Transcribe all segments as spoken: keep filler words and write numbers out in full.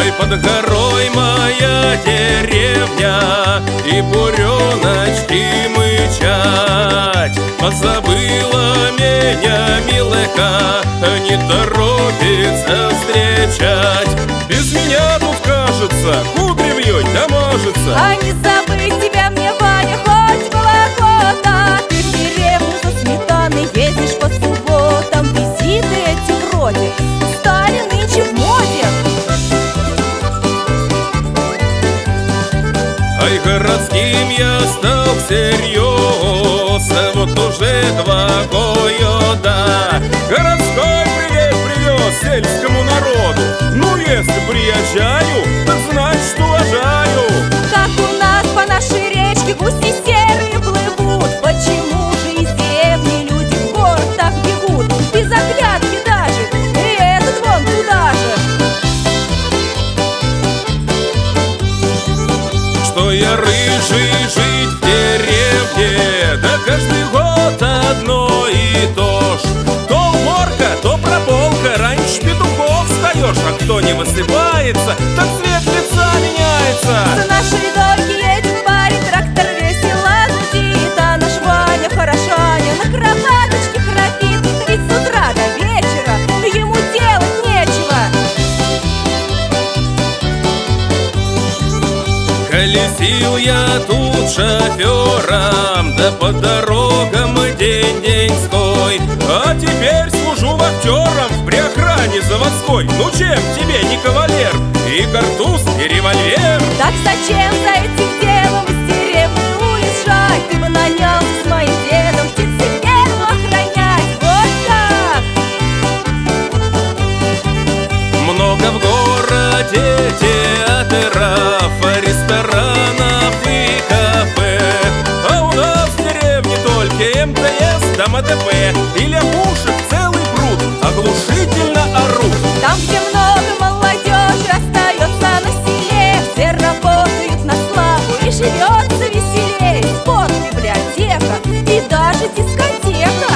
Ай, под горой моя деревня, и буреночки мычать. Позабыла меня милэка, не торопится встречать. Без меня тут, кажется, кудри вьёть да мажется. А не забыть тебя мне, Ваня, хоть была охота. Ты в деревню за сметаной ездишь по субботам. Визиты эти вроде стали нынче в моде. Ай, городским я стал всерьез, вот уже два года. Городской привет привез сельскому народу. Ну, если приезжаю, так значит уважаю. Как у нас по нашей речке гуси серые плывут. Почему же из деревни люди в город так бегут? Без оглядки даже, и этот вон туда же. Что я рыжий жить в деревне, да каждый год одно и то ж. То уборка, то прополка, раньше петухов встаешь, а кто не высыпается, так цвет лица меняется. За нашей дороги едет парень, трактор весело гудит, а наш Ваня хорошаня на кроваточке храпит. Ведь с утра до вечера ему делать нечего. Колесил я тут шофером, да по дорогам день-деньской. А теперь служу вахтером при охране заводской. Ну чем тебе не кавалер? И картуз, и револьвер. Так зачем за этим делом из деревни уезжать? Ты бы нанялся с моим дедом птицеферму охранять. Вот так! Много в городе театров, ресторанов и кафе. А у нас в деревне только эм тэ эс да эм тэ пэ. И лягушек целый пруд оглушительно орут. Там, где много молодежи остается на селе, все работают на славу и живется веселей. Спорт, библиотека и даже дискотека.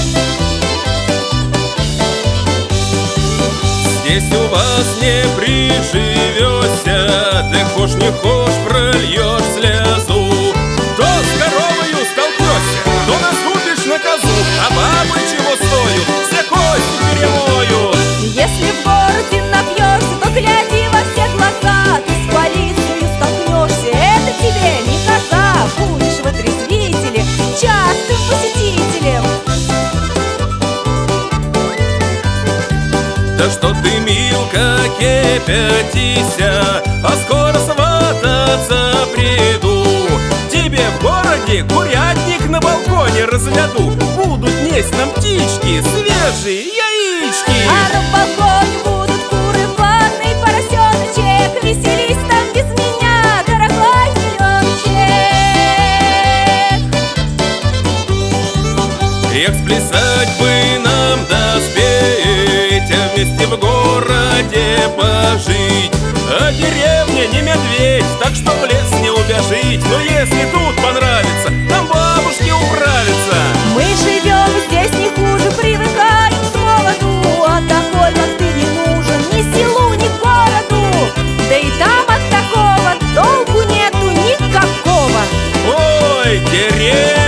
Здесь у вас не приживешься, ты хошь не хошь прольешь слезу. То с коровою столкнешься, то наступишь на козу, а бабы чего стоят, все кости перемоют. Если в городе напьешься, то гляди во все глаза. Ты с полицией столкнешься, это тебе не коза. Будешь в отрезвителе частым посетителем. Да что ты, милка, кипятися, а скоро свататься приду. Тебе в городе курятник на балконе разведу. Будут несть нам птички, свежие яички. А на балконе будут куры, в ванной поросеночек. Веселись там без меня, дорогой миллиончик. Эх, сплясать бы нам доспеть, а вместе в городе пожить. А деревня не медведь, так что в лес не убежить. Но если тут понравится, там бабушки управятся. Мы живем здесь не хуже, привыкаем с молоду. А такой, как ты, не нужен ни селу, ни городу. Да и там от такого толку нету никакого. Ой, деревня!